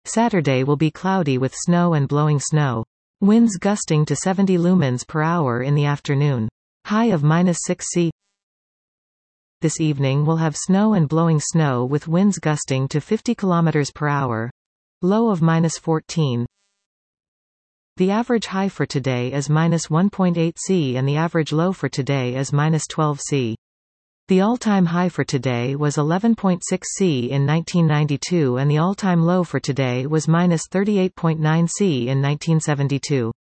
Saturday will be cloudy with snow and blowing snow. Winds gusting to 70 lumens per hour in the afternoon. High of -6 C. This evening will have snow and blowing snow with winds gusting to 50 km per hour. Low of -14. The average high for today is -1.8 C and the average low for today is -12 C. The all-time high for today was 11.6 C in 1992 and the all-time low for today was -38.9 C in 1972.